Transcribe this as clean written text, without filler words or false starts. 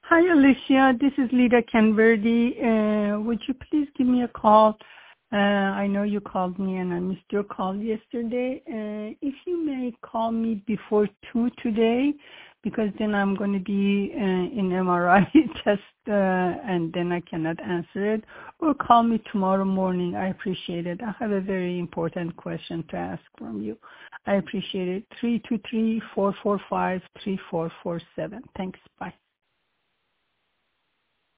Hi, Alicia. This is Lida Canverdi. Would you please give me a call? I know you called me and I missed your call yesterday. If you may call me before 2 today, because then I'm going to be in MRI test and then I cannot answer it. Or call me tomorrow morning. I appreciate it. I have a very important question to ask from you. I appreciate it. 323-445-3447. Thanks. Bye.